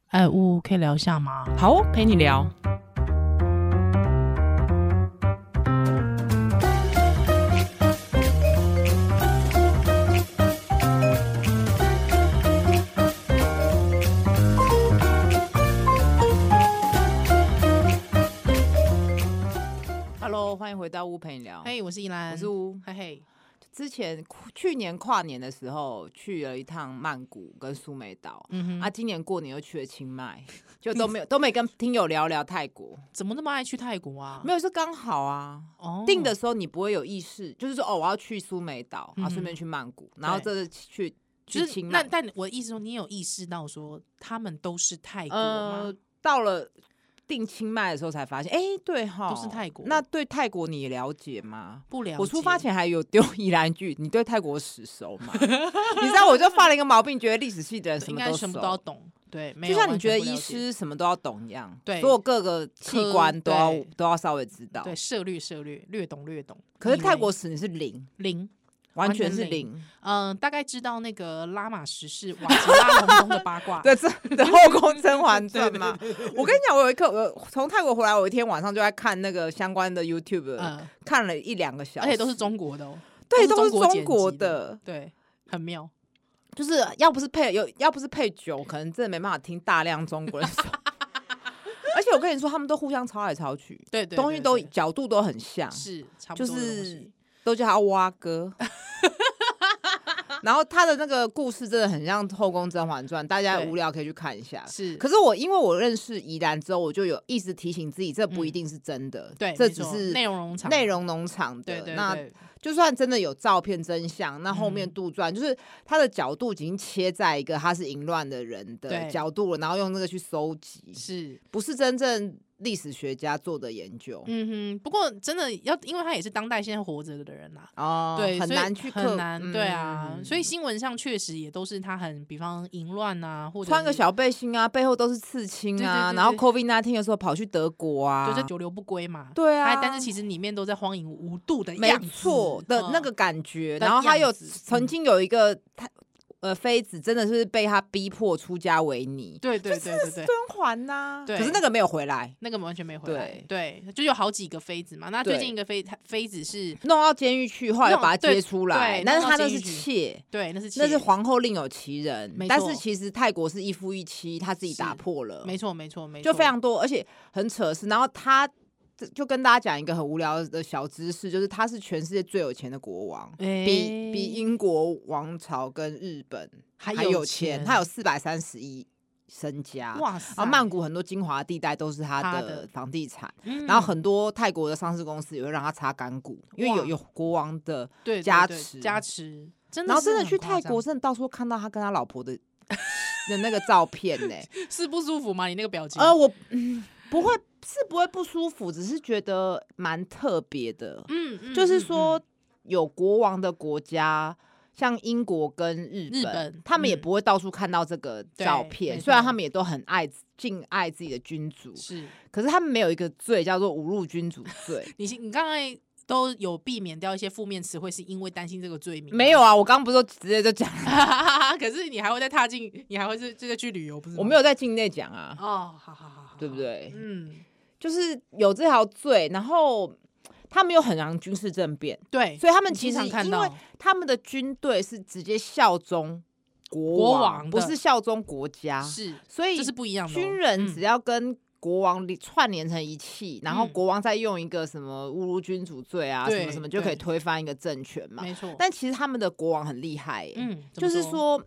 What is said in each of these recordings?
可以聊一下吗？ 好哦，陪你聊。Hello， 欢迎回到屋陪你聊。 嘿，我是依兰， 我是屋。 嘿嘿， 去年跨年的时候去了一趟曼谷跟苏梅岛，今年过年又去了清迈，就都没跟听友聊聊泰国。 怎么那么爱去泰国啊？ 没有，是刚好啊。定的时候你不会有意识，就是说我要去苏梅岛，顺便去曼谷，然后这次去清迈。 但我的意思说，你有意识到说他们都是泰国吗？ 到了定清迈的时候才发现，对哈， 都是泰国。 那对泰国你了解吗？ 不了解。 我出发前还有丢宜兰句，你对泰国史熟吗？你知道我就犯了一个毛病，觉得历史系的人什么都熟， 应该什么都要懂。对， 就像你觉得医师什么都要懂一样， 对， 所有各个器官都要稍微知道。 对，涉略，略懂。 可是泰国史你是零。完全是零。 大概知道那个拉玛十世瓦吉拉隆功的八卦的后宫甄嬛传嘛。我跟你讲，我从泰国回来，我一天晚上就在看那个相关的 YouTube，看了1-2个小时， 而且都是中国的哦。 对，都是中国的， 对，很妙。 就是要不是配酒，可能真的没办法听大量中国人说。而且我跟你说，他们都互相抄来抄去， 对， 东西都角度都很像， 是差不多的东西， 就是都叫他蛙哥。然后他的那个故事真的很像《后宫甄嬛传》，大家无聊可以去看一下。 是， 可是因为我认识宜兰之后，我就有一直提醒自己，这不一定是真的， 对， 这只是内容农场的。 对，那就算真的有照片真相，那后面杜撰，就是他的角度已经切在一个他是淫乱的人的角度了，然后用那个去搜集， 是不是真正历史学家做的研究？ 不过真的因为他也是当代现在活着的人啦，对， 很难去很难，对啊，所以新闻上确实也都是他比方淫乱啊，或者穿个小背心啊，背后都是刺青啊，然后 COVID-19 的时候跑去德国啊， 就是久留不归嘛， 对啊， 但是其实里面都在荒淫无度的样子， 没错的那个感觉，然后他有曾经有一个妃子真的是被他逼迫出家为尼， 对， 甄嬛呐，可是那个没有回来， 那个完全没回来，对，就有好几个妃子嘛。那最近一个妃子是弄到监狱去，后来又把他接出来，但是他那是妾， 对，那是皇后另有其人，但是其实泰国是一夫一妻，他自己打破了， 没错， 就非常多，而且很扯的是，然后他就跟大家讲一个很无聊的小知识，就是他是全世界最有钱的国王，比英国王朝跟日本还有钱，他有430亿身家。哇塞！然后曼谷很多精华地带都是他的房地产，然后很多泰国的上市公司也会让他插干股，因为有国王的加持， 真的。 然后真的去泰国，真的到处看到他跟他老婆的那个照片呢， 是不舒服吗？你那个表情？ 我不会。是不会不舒服，只是觉得蛮特别的。就是说有国王的国家，像英国跟日本他们也不会到处看到这个照片。虽然他们也都很敬爱自己的君主， 是， 可是他们没有一个罪叫做侮辱君主罪。 你刚才都有避免掉一些负面词汇，是因为担心这个罪名？ 没有啊，我刚刚不是直接就讲了。 可是你还会再你还会再去旅游，不是吗？ 我没有在境内讲啊。 好， 对不对？就是有这条罪，然后他们又很常军事政变， 对， 所以他们其实因为他们的军队是直接效忠国王，不是效忠国家， 是， 所以这是不一样的。 军人只要跟国王串联成一气，然后国王再用一个什么侮辱君主罪啊，什么什么就可以推翻一个政权嘛。 没错。 但其实他们的国王很厉害，就是说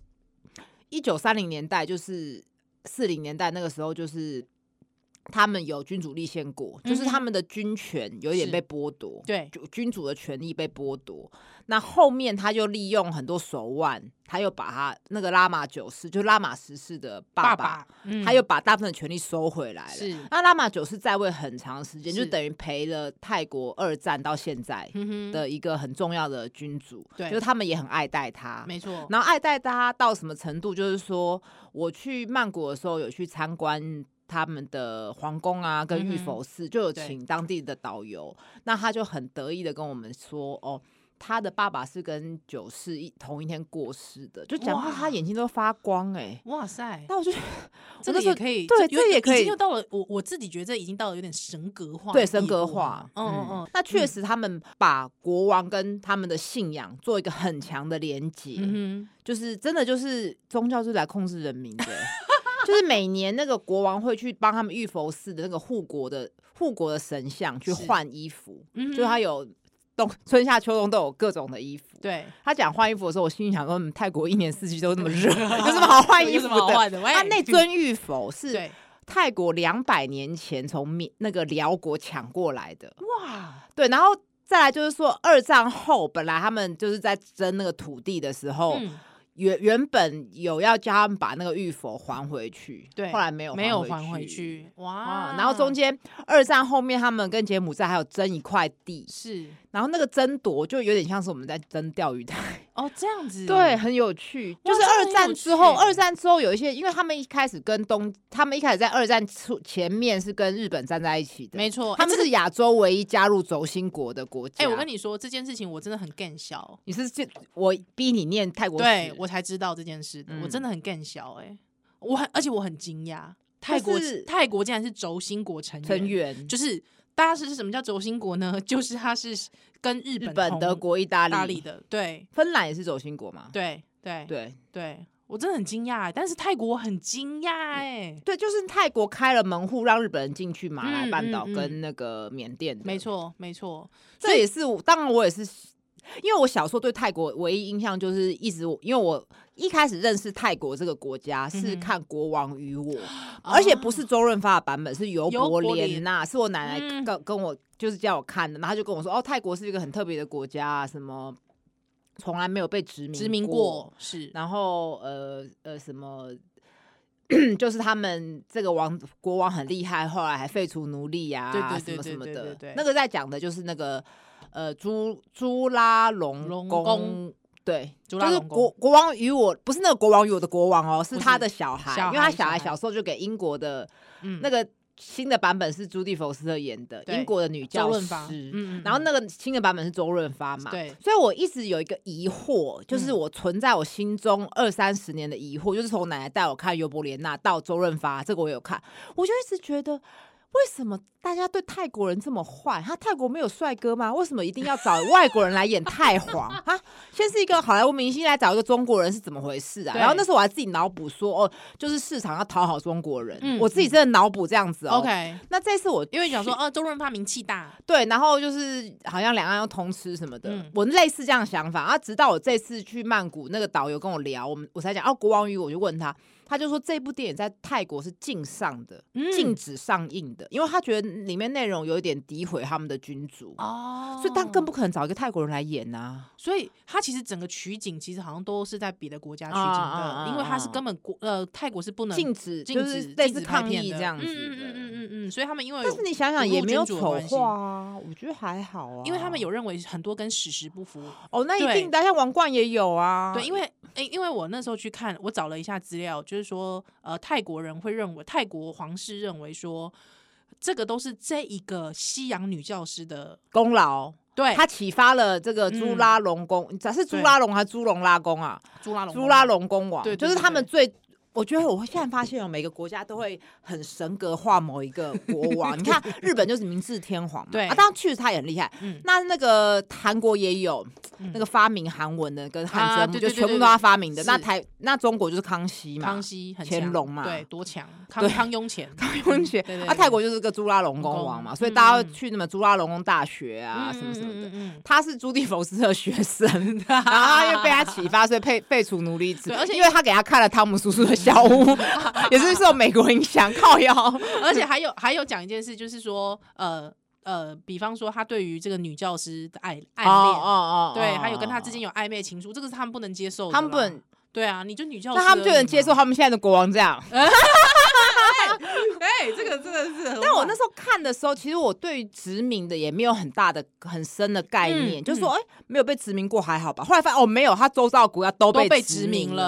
1930年代就是40年代那个时候就是。他们有君主立宪国，就是他们的军权有一点被剥夺， 对， 君主的权力被剥夺。那后面他就利用很多手腕，他又把他那个拉玛9世，就拉玛10世的爸爸，他又把大部分的权力收回来了。是，那拉玛9世在位很长时间，就等于陪了泰国2战到现在的一个很重要的君主。对，就是他们也很爱戴他， 没错。 然后爱戴他到什么程度？就是说，我去曼谷的时候有去参观。他们的皇宫啊，跟玉佛寺就有请当地的导游，那他就很得意的跟我们说， 他的爸爸是跟九世同一天过世的，就讲话他眼睛都发光哇塞！ 那我就这个也可以， 对，这也可以， 已经到了我自己觉得这已经到了有点神格化， 对，神格化。那确实他们把国王跟他们的信仰做一个很强的连结，就是真的就是宗教是来控制人民的。就是每年那个国王会去帮他们玉佛寺的那个护国的神像去换衣服，就是他有春夏秋冬都有各种的衣服。 对， 他讲换衣服的时候，我心里想说，泰国一年四季都那么热，有什么好换衣服的？他那尊玉佛是泰国200年前从那个辽国抢过来的。哇，对，然后再来就是说，二战后本来他们就是在争那个土地的时候。原本有要叫他们把那个玉佛还回去，对，后来没有还回去。哇！然后中间二战后面，他们跟柬埔寨还有争一块地， 是， 然后那个争夺就有点像是我们在争钓鱼台。 这样子， 对，很有趣。就是二战之后有一些，因为他们一开始在二战前面是跟日本站在一起的， 没错， 他们是亚洲唯一加入轴心国的国家。 我跟你说这件事情，我真的很更小。 你是我逼你念泰国史， 对我才知道这件事的，我真的很更小。而且我很惊讶，泰国竟然是轴心国成员，就是大家是什么叫轴心国呢？就是它是跟日本、 德国、意大利的，对， 芬兰也是轴心国嘛？ 对，我真的很惊讶，但是泰国我很惊讶对，就是泰国开了门户让日本人进去马来半岛跟那个缅甸的， 没错， 这也是当然我也是。因为我小时候对泰国唯一印象就是因为我一开始认识泰国这个国家是看《国王与我》而且不是周润发的版本，是尤伯莲娜，是我奶奶跟我就是叫我看的，然后他就跟我说泰国是一个很特别的国家什么从来没有被殖民过， 是， 然后什么就是他们这个国王很厉害，后来还废除奴隶啊，什么什么的，那个在讲的就是那个朱拉隆功，对，就是国王与我，不是那个国王与我的国王是他的小孩，因为他小孩小时候就给英国的那个新的版本是朱蒂·福斯特演的，英国的女教师，然后那个新的版本是周润发嘛，对，所以我一直有一个疑惑，就是我存在我心中20-30年的疑惑，就是从我奶奶带我看尤伯莲娜到周润发，这个我有看，我就一直觉得。为什么大家对泰国人这么坏？泰国没有帅哥吗？为什么一定要找外国人来演太皇啊？先是一个好莱坞明星来找一个中国人是怎么回事啊？然后那时候我还自己脑补说，就是市场要讨好中国人，我自己真的脑补这样子 OK， 那这次我因为讲说周润发名气大， 对，然后就是好像两岸要通吃什么的，我类似这样的想法。直到我这次去曼谷，那个导游跟我聊，我才讲国王与我就问他。他就说这部电影在泰国是禁上的，禁止上映的，因为他觉得里面内容有一点诋毁他们的君主所以但更不可能找一个泰国人来演啊。 所以他其实整个取景其实好像都是在别的国家取景的，因为他是根本泰国是不能禁止，就是类似抗议这样子的。所以他们因为但是你想想也没有丑化啊，我觉得还好啊， 因为他们有认为很多跟史实不符。 那一定，像王冠也有啊。 对，因为我那时候去看，我找了一下资料，就是说泰国人会认为，泰国皇室认为说，这个都是这一个西洋女教师的功劳。对，他启发了这个朱拉隆功，是朱拉隆还是朱隆拉宫啊？朱拉隆功王，对，就是他们最。我觉得我现在发现每个国家都会很神格化某一个国王。你看日本就是明治天皇嘛，对当然确实他也很厉害。那个韩国也有那个发明韩文的跟汉字幕，就全部都他发明的。那中国就是康熙嘛， 康熙很乾隆嘛， 对，多强。康雍乾， 泰国就是个朱拉隆功王嘛，所以大家会去那么朱拉隆功大学啊什么什么的。他是朱蒂·福斯特学生，然后他又被他启发，所以废除奴隶制。而且因为他给他看了汤姆叔叔的小屋也是受美国影响靠腰。 而且还有讲一件事，就是说比方说他对于这个女教师的暗恋，对，还有跟他之间有暧昧情愫，这个是他们不能接受的。 他们不能， 对啊，你就女教师， 那他们就能接受他们现在的国王这样。 这个真的是。 但我那时候看的时候，其实我对殖民的也没有很深的概念，就是说没有被殖民过还好吧。后来发现没有，他周遭的国家都被殖民了。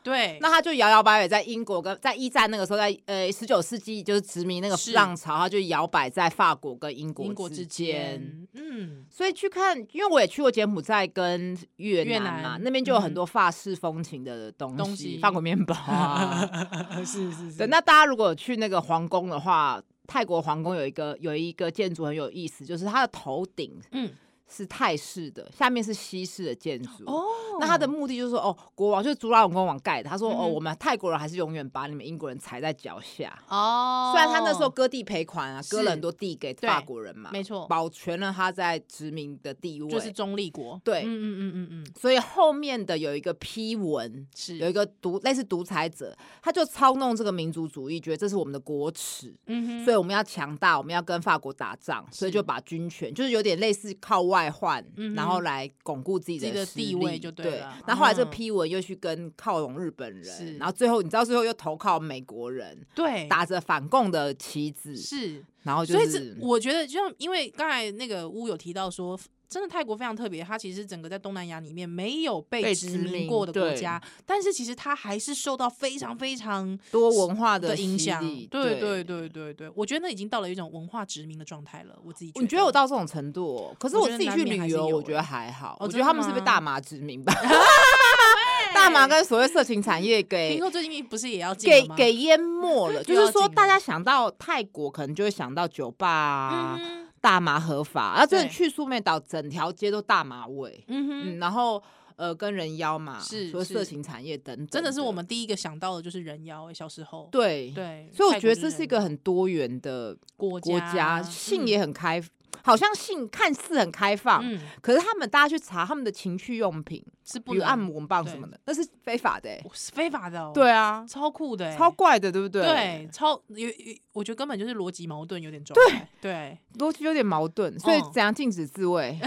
对， 那他就摇摇摆摆在英国跟在一战那个时候，在19世纪就是殖民那个浪潮，他就摇摆在法国跟英国之间。所以去看，因为我也去过柬埔寨跟越南嘛，那边就有很多法式风情的东西，法国面包啊， 是。 对，那大家如果有去那个皇宫的话，泰国皇宫有一个建筑很有意思，就是它的头顶，是泰式的，下面是西式的建筑。那他的目的就是说，国王就是朱拉隆功王盖的。他说，我们泰国人还是永远把你们英国人踩在脚下。虽然他那时候割地赔款啊，割了很多地给法国人嘛， 没错， 保全了他在殖民的地位， 就是中立国。对， 所以后面的有一个批文，是有一个类似独裁者，他就操弄这个民族主义，觉得这是我们的国耻，所以我们要强大，我们要跟法国打仗，所以就把军权就是有点类似靠外换，然后来巩固自己的地位，就对了。 那后来这个批文又去跟靠拢日本人，然后最后你知道最后又投靠美国人， 对， 打着反共的旗帜， 是， 然后就是， 所以我觉得就因为刚才那个乌有提到说。真的泰国非常特别，它其实整个在东南亚里面没有被殖民过的国家，但是其实它还是受到非常非常多文化的影响。对，我觉得那已经到了一种文化殖民的状态了。我自己觉得， 你觉得我到这种程度？可是我自己去旅游，我觉得还好。我觉得他们是被大麻殖民吧。大麻跟所谓色情产业听说最近不是也要给淹没了？就是说，大家想到泰国，可能就会想到酒吧啊。大麻合法，然后真的去苏梅岛，整条街都大麻味，然后跟人妖嘛，是说色情产业等等， 真的是我们第一个想到的就是人妖。小时候， 对，所以我觉得这是一个很多元的国家，性也很开。好像性看似很开放，可是大家去查他们的情趣用品是比如按摩棒什么的，那是非法的， 是非法的。 对啊， 超酷的， 超怪的，对不对？ 对，我觉得根本就是逻辑矛盾，有点重。对， 逻辑有点矛盾，所以怎样禁止自慰？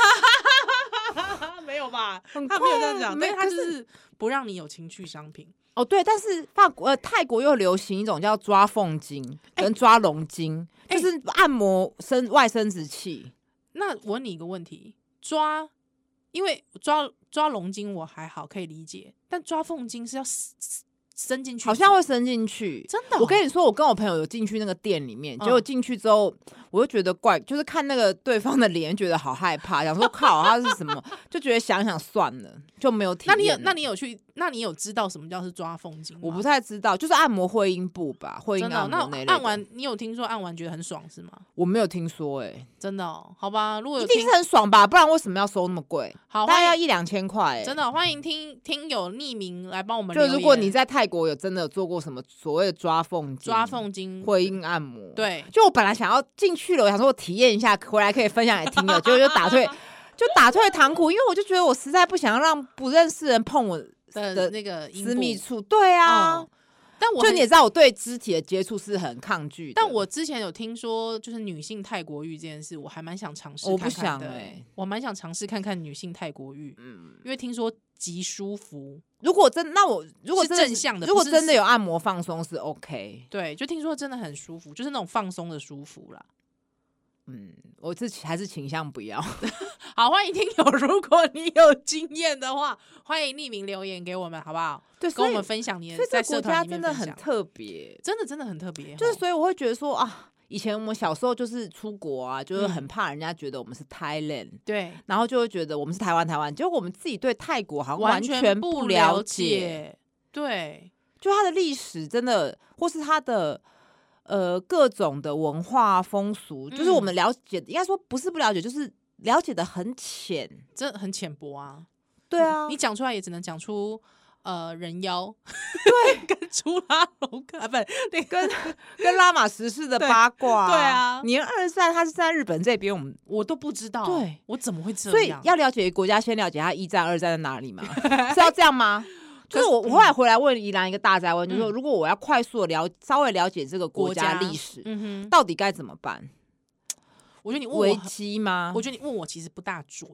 没有吧？他没有这样讲，但他就是不让你有情趣商品。 对，但是泰国又流行一种叫抓凤精跟抓龙筋，就是按摩外生殖器。 那我问你一个问题，因为抓龙筋我还好可以理解，但抓凤精是要伸进去， 好像会伸进去， 真的。 我跟你说，我跟我朋友有进去那个店里面，结果进去之后，我就觉得怪，就是看那个对方的脸，觉得好害怕，想说靠，他是什么？就觉得想想算了，就没有体验。 那你有知道什么叫是抓凤精吗？ 我不太知道，就是按摩会阴部吧，会阴按摩那类的。 按完，你有听说按完觉得很爽是吗？ 我没有听说， 真的好吧？如果一定是很爽吧，不然为什么要收那么贵？ 好， 大概要1-2千块。 真的欢迎听友匿名来帮我们留言。 就如果你在泰国有真的做过什么所谓的抓凤精、会阴按摩， 对， 就我本来想要进去了，我想说我体验一下，回来可以分享给听友，结果就打退堂鼓，因为我就觉得我实在不想让不认识人碰我的那个私密处。对啊，但就你也知道，我对肢体的接触是很抗拒的。 但我之前有听说，就是女性泰国浴这件事，我还蛮想尝试看看的。我不想我蛮想尝试看看女性泰国浴，因为听说极舒服。如果真的正向的， 如果真的有按摩放松是 OK。 对，就听说真的很舒服，就是那种放松的舒服啦。 我还是倾向不要。 好，欢迎听友，如果你有经验的话，欢迎匿名留言给我们，好不好？ 对， 跟我们分享你的在社团里面分享。 真的很特别， 真的很特别。 就是所以我会觉得说啊，以前我们小时候就是出国啊，就是很怕人家觉得我们是 Thailand， 对， 然后就会觉得我们是台湾，结果我们自己对泰国好像完全不了解。 对， 就它的历史真的，或是它的。各种的文化风俗，就是我们了解，应该说不是不了解，就是了解的很浅， 真的很浅薄啊。 对啊， 你讲出来也只能讲出人妖， 对， 跟朱拉隆啊，不， 跟拉玛十世的八卦， 对啊。 年23他是在日本这边， 我都不知道， 对， 我怎么会这样？ 所以要了解国家，先了解他1战2战在哪里嘛，是要这样吗？就是我后来回来问宜兰一个大哉问，就是说如果我要快速的稍微了解这个国家历史，到底该怎么办？ 我觉得你问我危机吗？ 我觉得你问我其实不大准，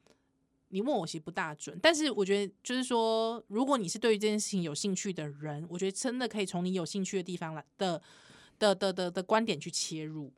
但是我觉得就是说，如果你是对于这件事情有兴趣的人，我觉得真的可以从你有兴趣的地方来的观点去切入。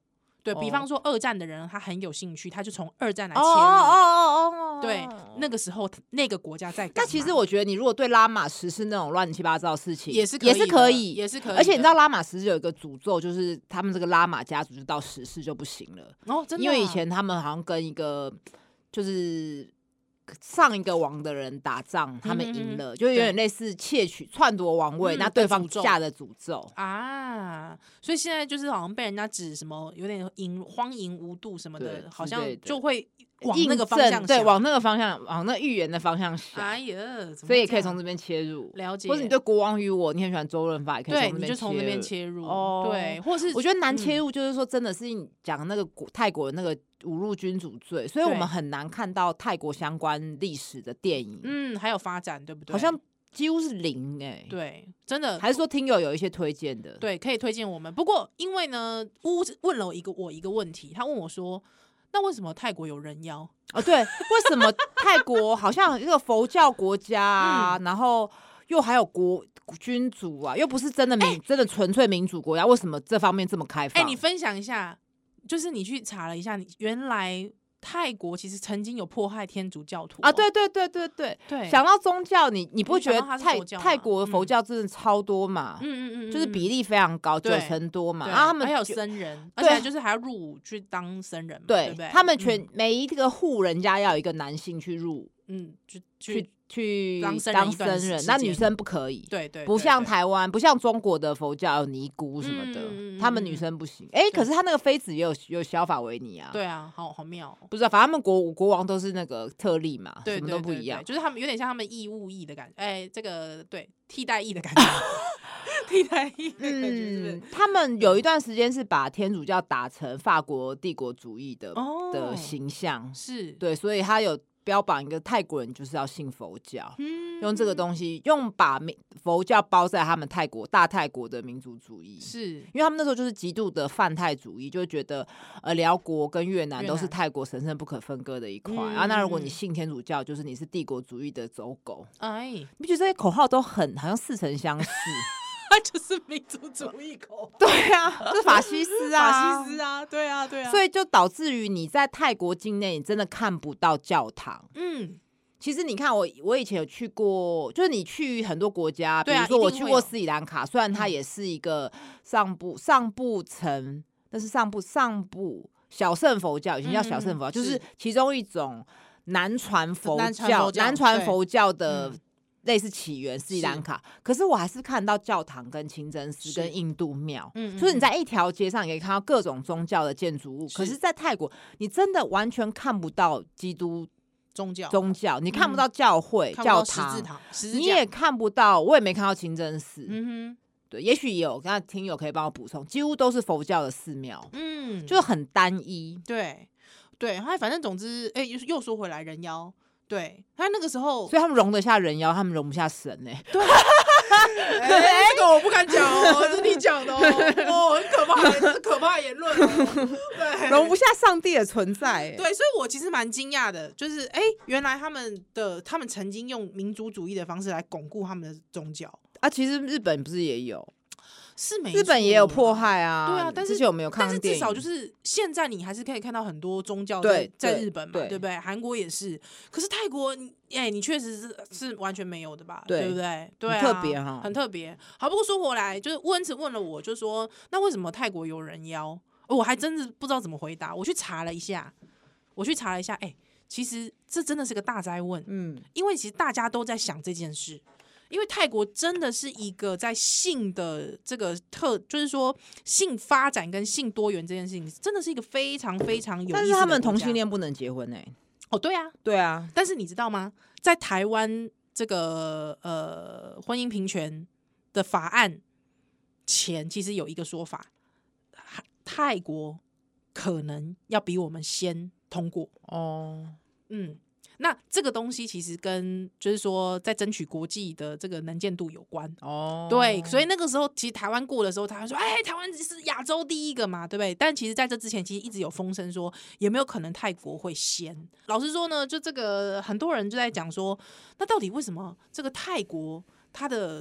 对，比方说二战的人他很有兴趣，他就从二战来切入。对，那个时候那个国家在干嘛。 那其实我觉得你如果对拉玛实施那种乱七八糟的事情也是可以。而且你知道拉玛实施有一个诅咒，就是他们这个拉玛家族就到十世就不行了。 真的。 因为以前他们好像跟一个就是上一个王的人打仗，他们赢了，就有点类似窃取篡夺王位，那对方下的诅咒啊，所以现在就是好像被人家指什么有点荒淫无度什么的，好像就会往那个方向想， 对，往那个方向，往那预言的方向想。 哎呀， 所以也可以从这边切入， 了解。 或者你对国王与我，你很喜欢周润发，也可以从那边切入。 对，你就从那边切入。对，或是我觉得难切入，就是说真的是你讲那个泰国的那个侮辱君主罪，所以我们很难看到泰国相关历史的电影， 还有发展，对不对？ 好像几乎是零对，真的。 还是说听友有一些推荐的？ 对，可以推荐我们。不过因为呢，问了我一个问题，他问我说，那为什么泰国有人妖？ 对，为什么泰国好像一个佛教国家啊，然后又还有君主啊，又不是真的真的纯粹民主国家，为什么这方面这么开放？ 你分享一下，就是你去查了一下，原来泰国其实曾经有迫害天主教徒啊！对，想到宗教，你不觉得泰国的佛教真的超多嘛？就是比例非常高，90%多嘛。然后他们还有僧人，而且就是还要入伍去当僧人嘛，对不对？ 他们每一个户人家要有一个男性去入，去当僧人，那女生不可以。 对， 不像台湾，不像中国的佛教有尼姑什么的，他们女生不行。可是他那个妃子也有小法维尼啊。 对啊，好妙。 不知道，反正他们国王都是那个特例嘛，什么都不一样。 就是他们有点像他们义务役的感觉，这个对替代役的感觉。替代役的感觉， 他们有一段时间是把天主教打成法国帝国主义的形象， 是对，所以他有标榜一个泰国人就是要信佛教，用这个东西，把佛教包在他们大泰国的民族主义， 是因为他们那时候就是极度的泛泰主义，就觉得辽国跟越南都是泰国神圣不可分割的一块那如果你信天主教，就是你是帝国主义的走狗。你不觉得这些口号都好像似曾相识？ 他就是民族主义口， 对啊，就是法西斯啊，对啊， 所以就导致于你在泰国境内，你真的看不到教堂。其实你看我以前有去过，就是你去很多国家，比如说我去过斯里兰卡，虽然它也是一个上部城，但是上部小乘佛教，以前叫小乘佛教，就是其中一种南传佛教的。类似起源斯里兰卡，可是我还是看到教堂跟清真寺跟印度庙，就是你在一条街上，你可以看到各种宗教的建筑物。可是，在泰国，你真的完全看不到基督宗教，你看不到教会、教堂，你也看不到，我也没看到清真寺。对，也许有，刚才听友可以帮我补充，几乎都是佛教的寺庙，就是很单一。 对，反正总之，又说回来，人妖。对，他那个时候， 所以他们容得下人妖，他们容不下神对，这个我不敢讲这是你讲的很可怕，是可怕的言论对， 容不下上帝的存在对，所以我其实蛮惊讶的，就是原来他们曾经用民族主义的方式来巩固他们的宗教其实日本不是也有。 是没错， 日本也有迫害啊， 对啊，但是之前我没有看过电影， 但是至少就是现在你还是可以看到很多宗教在日本嘛，对不对？韩国也是，可是泰国，你确实是完全没有的吧？对不对？对啊， 很特别哈， 很特别。好，不过说回来，就是问了我，就说那为什么泰国有人妖？我还真是不知道怎么回答。我去查了一下，其实这真的是个大哉问，因为其实大家都在想这件事。因为泰国真的是一个在性的这个就是说性发展跟性多元这件事情，真的是一个非常非常有意思的。 但是他们同性恋不能结婚对啊。但是你知道吗？在台湾这个婚姻平权的法案前，其实有一个说法，泰国可能要比我们先通过那这个东西其实跟就是说在争取国际的这个能见度有关对，所以那个时候其实台湾过的时候，他会说台湾是亚洲第一个嘛，对不对？但其实在这之前其实一直有风声说有没有可能泰国会先。老实说呢，就这个很多人就在讲说，那到底为什么这个泰国它的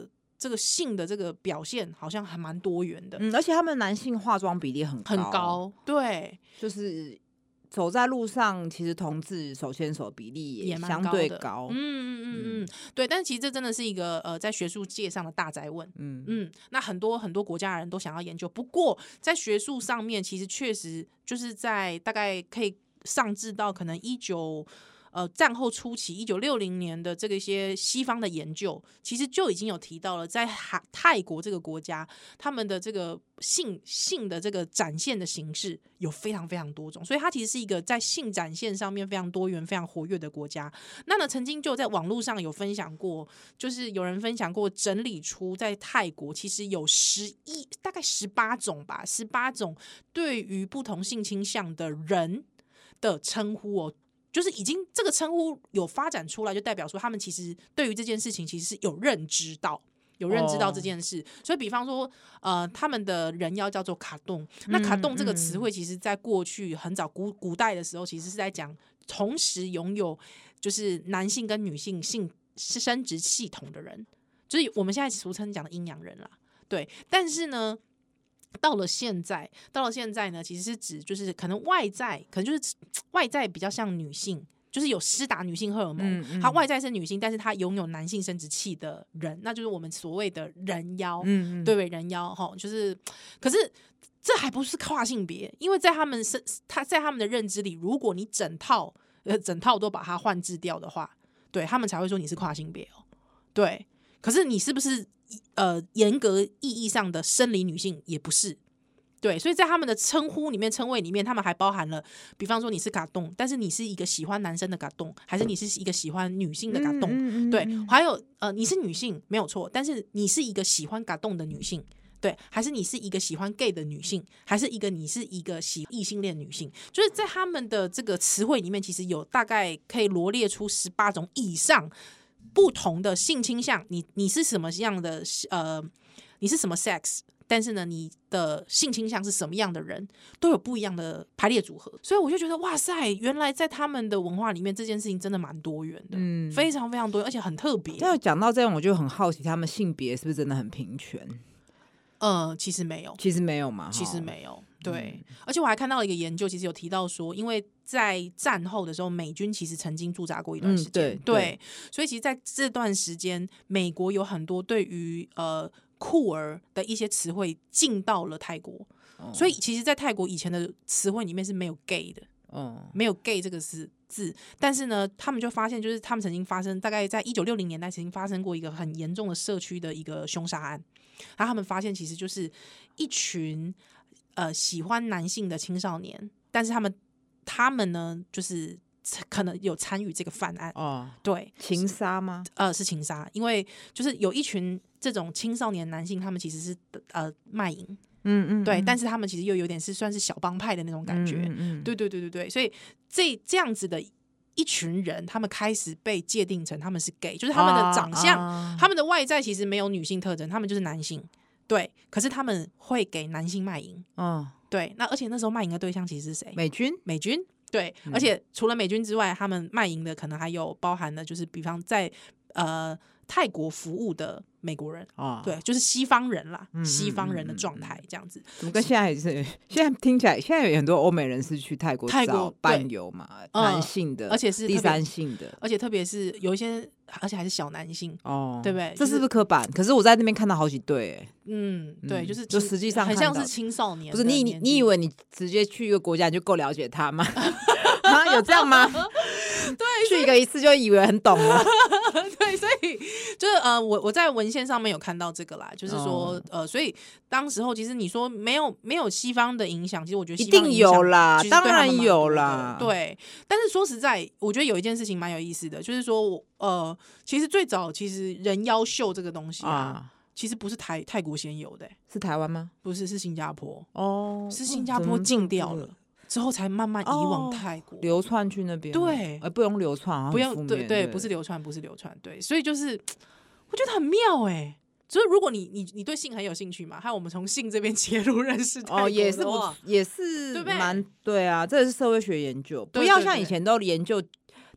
这个性的这个表现好像还蛮多元的， 而且他们男性化妆比例很高，对， 就是走在路上，其实同志手牵手比例也相对高， 对。但是其实这真的是一个在学术界上的大哉问，那很多国家人都想要研究，不过在学术上面，其实确实就是在大概可以上至到可能战后初期1960年的这个一些西方的研究，其实就已经有提到了，在泰国这个国家，他们的这个性的这个展现的形式有非常非常多种，所以它其实是一个在性展现上面非常多元、非常活跃的国家。那呢，曾经就在网络上有分享过，就是有人分享过，整理出在泰国其实有大概18种吧，18种对于不同性倾向的人的称呼哦。就是已经这个称呼有发展出来，就代表说他们其实对于这件事情其实是有认知到这件事。所以比方说他们的人妖叫做卡洞，那卡洞这个词汇其实在过去很早古代的时候其实是在讲同时拥有就是男性跟女性生殖系统的人，就是我们现在俗称讲的阴阳人啦。对，但是呢到了现在呢，其实是指就是可能外在比较像女性，就是有施打女性荷尔蒙，她外在是女性，但是她拥有男性生殖器的人，那就是我们所谓的人妖，对不对？人妖哈，就是可是这还不是跨性别，因为在他们的认知里，如果你整套都把它换置掉的话，对他们才会说你是跨性别哦。对，可是你是不是严格意义上的生理女性也不是，对，所以在他们的称谓里面，他们还包含了，比方说你是嘎洞，但是你是一个喜欢男生的嘎洞，还是你是一个喜欢女性的嘎洞，对，还有你是女性没有错，但是你是一个喜欢嘎洞的女性，对，还是你是一个喜欢 gay 的女性，还是你是一个喜异性恋女性，就是在他们的这个词汇里面，其实有大概可以罗列出18种以上不同的性倾向，你是什么样的你是什么 sex， 但是呢你的性倾向是什么样的人，都有不一样的排列组合，所以我就觉得哇塞，原来在他们的文化里面这件事情真的蛮多元的，非常非常多元，而且很特别。 但讲到这样，我就很好奇他们性别是不是真的很平权？ 其实没有， 其实没有嘛， 其实没有。对，而且我还看到了一个研究，其实有提到说，因为在战后的时候，美军其实曾经驻扎过一段时间，对，所以其实在这段时间，美国有很多对于酷儿的一些词汇进到了泰国，所以其实，在泰国以前的词汇里面是没有 gay 的，没有 gay 这个字，但是呢，他们就发现，就是他们曾经大概在1960年代曾经发生过一个很严重的社区的一个凶杀案，然后他们发现其实就是一群喜欢男性的青少年，但是他们呢，就是可能有参与这个犯案对， 情杀吗？ 是情杀，因为就是有一群这种青少年男性，他们其实是卖淫。对，但是他们其实又有点算是小帮派的那种感觉，对，所以这样子的一群人，他们开始被界定成他们是 gay， 就是他们的长相，他们的外在其实没有女性特征，他们就是男性，对，可是他们会给男性卖淫，对，那而且那时候卖淫的对象其实是谁？美军，对，而且除了美军之外，他们卖淫的可能还有包含的，就是比方在泰国服务的美国人对，就是西方人啦，西方人的状态这样子。 怎么跟现在听起来，现在有很多欧美人是去泰国找伴游嘛，男性的， 而且是第三性的， 而且特别是有一些，而且还是小男性对不对？ 这是不是刻板？可是我在那边看到好几对， 对，就实际上很像是青少年。 不是你以为你直接去一个国家你就够了解他吗？有这样吗？ 对， 去一次就以为很懂了。 对，所以就是我在文献上面有看到这个啦，就是说所以当时候其实你说没有西方的影响，其实我觉得西方一定有啦，当然有啦。 对，但是说实在，我觉得有一件事情蛮有意思的，就是说其实最早人妖秀这个东西其实不是泰国先有的， 是台湾吗？ 不是，是新加坡是新加坡禁掉了。之后才慢慢移往泰国， 流窜去那边。对，不用流窜， 不用对，不是流窜，对，所以就是我觉得很妙就是如果你对性很有兴趣嘛，还有我们从性这边切入认识泰国也是蛮对啊，这是社会学研究，不要像以前都研究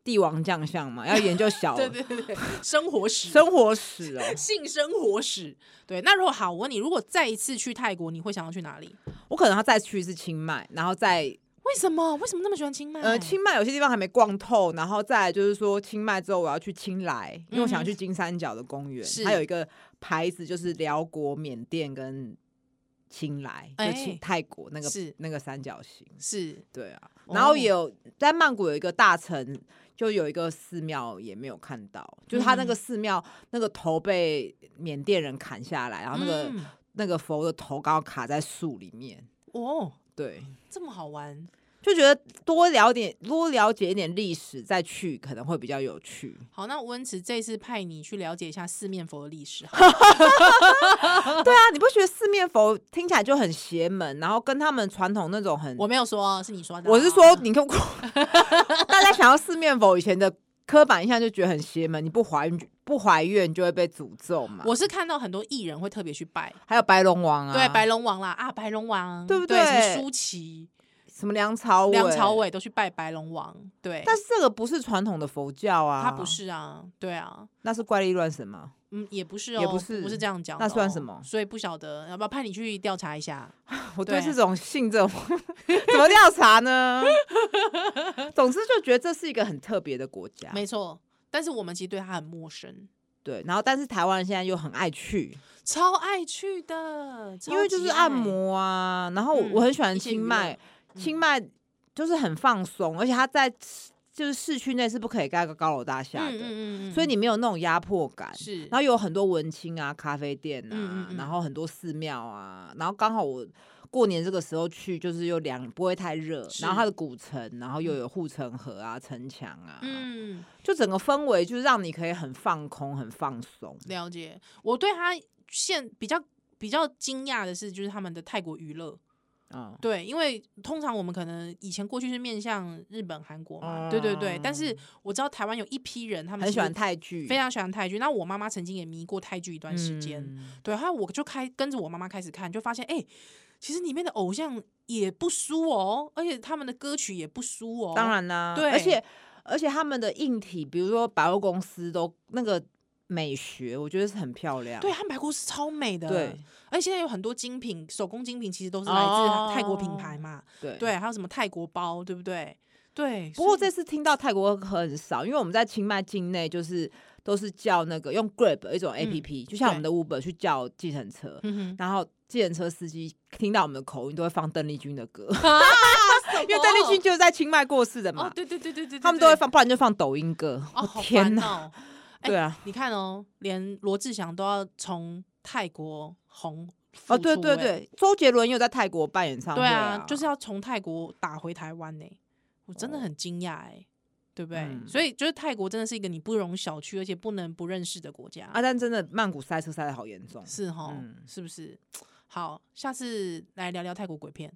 帝王将相嘛，要研究小对对对，生活史哦， 性生活史。对，那如果好，我问你，如果再一次去泰国，你会想要去哪里？ 我可能要再去一次清迈，然后再为什么那么喜欢清迈？ 清迈有些地方还没逛透，然后再来就是说清迈之后我要去清莱，因为我想要去金三角的公园，它有一个牌子就是辽国、缅甸跟清莱，就泰国那个三角形， 是对啊。然后在曼谷有一个大城，就有一个寺庙也没有看到，就是他那个寺庙那个头被缅甸人砍下来，然后那个佛的头刚好卡在树里面。哦，对， 这么好玩。 就觉得多了解一点历史再去可能会比较有趣。 好，那吴恩慈这次派你去了解一下四面佛的历史。 对啊，你不觉得四面佛听起来就很邪门，然后跟他们传统那种很…… 我没有说，是你说的。 我是说，你看大家想要四面佛以前的刻板印象就觉得很邪门，你不还愿就会被诅咒嘛。 我是看到很多艺人会特别去拜， 还有白龙王啊， 对，白龙王啦啊，白龙王对不对？ 什么舒淇。 什么梁朝伟都去拜白龙王，对， 但是这个不是传统的佛教啊， 他不是啊，对啊， 那是怪力乱神吗？ 也不是哦， 也不是这样讲， 那算什么？ 所以不晓得，要不要派你去调查一下？ 我对这种信这种怎么调查呢？总之就觉得这是一个很特别的国家， 没错。但是我们其实对它很陌生， 对。然后，但是台湾人现在又很爱去， 超爱去的， 因为就是按摩啊。然后我很喜欢清迈。清迈就是很放松，而且它在就是市区内是不可以盖个高楼大厦的，所以你没有那种压迫感。 是， 然后有很多文青啊、咖啡店啊，然后很多寺庙啊，然后刚好我过年这个时候去，就是又不会太热，然后它的古城，然后又有护城河啊、城墙啊，就整个氛围就是让你可以很放空、很放松。 了解，我对它比较惊讶的是，就是他们的泰国娱乐。对，因为通常我们可能以前过去是面向日本、韩国嘛，对对对。但是我知道台湾有一批人，他们很喜欢泰剧， 非常喜欢泰剧。那我妈妈曾经也迷过泰剧一段时间，对，后来我就跟着我妈妈开始看，就发现其实里面的偶像也不输哦，而且他们的歌曲也不输哦。 当然啦，对，而且他们的硬体，比如说百货公司都那个美学，我觉得是很漂亮。 对，他们百货公司超美的， 对。 而且现在有很多精品，手工精品其实都是来自泰国品牌嘛，对，还有什么泰国包，对不对？对。 不过这次听到泰国很少，因为我们在清迈境内都是叫那个用 Grab 一种 APP，就像我们的 Uber 去叫计程车，然后计程车司机听到我们的口音都会放邓丽君的歌，因为邓丽君就是在清迈过世的嘛， 对， 他们都会放，不然就放抖音歌。天哪！对啊， 你看哦，连罗志祥都要从泰国红对，周杰伦有在泰国办演唱会， 对啊，就是要从泰国打回台湾呢，我真的很惊讶对不对？所以就是泰国真的是一个你不容小觑，而且不能不认识的国家但真的曼谷塞车塞得好严重， 是齁，是不是？好，下次来聊聊泰国鬼片。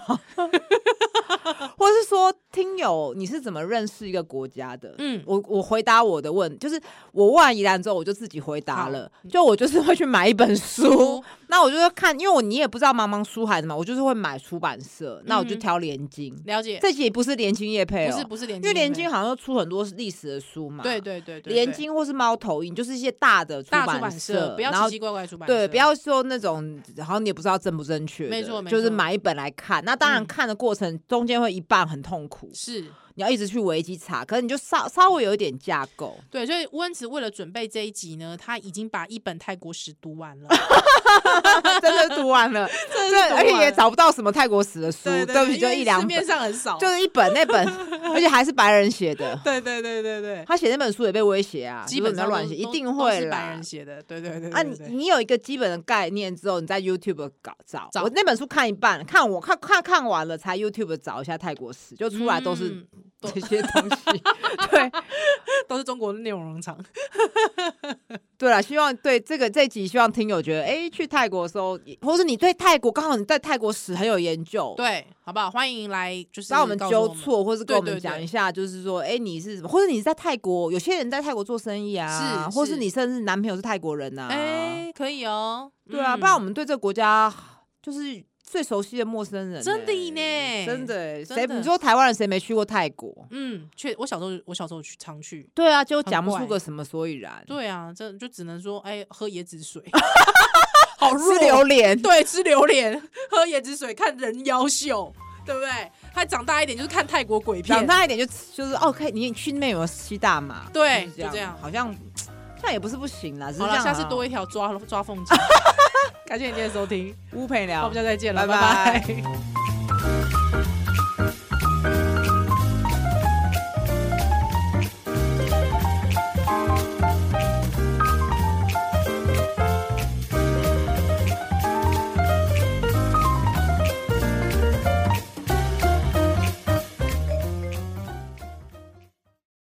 或是说听友你是怎么认识一个国家的？我回答我的问，就是我问完宜兰之后我就自己回答了，就我就是会去买一本书，那我就会看，因为你也不知道茫茫书海的嘛，我就是会买出版社，那我就挑联经。 了解， 这集也不是联经业配不是联经， 因为联经好像出很多历史的书嘛， 对， 联经或是猫头鹰就是一些大的出版社， 不要奇奇怪怪的出版社， 对，不要说那种好像你也不知道正不正确的， 没错， 就是买一本来看，那当然看的过程中间会一半很痛苦， 是你要一直去维基查，可是你就稍微有一点架构。 对，所以吴恩慈为了准备这一集呢，他已经把一本泰国史读完了， 真的读完了，而且也找不到什么泰国史的书，对不起，就一两本， 市面上很少， 就是一本那本，而且还是白人写的。 对， 他写那本书也被威胁啊， 基本上乱写，一定会啦， 是白人写的。对啊，你有一个基本的概念之后，你在 YouTube 找。我那本书看一半，看完了才 YouTube 找一下泰国史，就出来都是这些东西，对， 都是中国的内容农场。 对啦，希望对这集希望听友觉得，去泰国的时候，或是你对泰国刚好你对泰国史很有研究， 对，好不好？欢迎来就是让我们纠错，或是跟我们讲一下，就是说，你是什么，或者你在泰国，有些人在泰国做生意啊，或是你甚至男朋友是泰国人啊， 可以哦， 对啊，不然我们对这个国家就是最熟悉的陌生人， 真的呢， 真的，谁你说台湾人谁没去过泰国？ 我小时候常去。 对啊，就讲不出个什么所以然。 对啊，这就只能说，喝椰子水，好弱， 吃榴莲， 对，吃榴莲，喝椰子水，看人妖秀，对不对？他长大一点就是看泰国鬼片， 长大一点就是可以，你去那边有没有吸大麻？ 对，就这样， 好像也不是不行啦。 好了，下次多一条抓缝机。感谢你今天的收听， 乌陪聊， 我们下次再见了， 拜拜。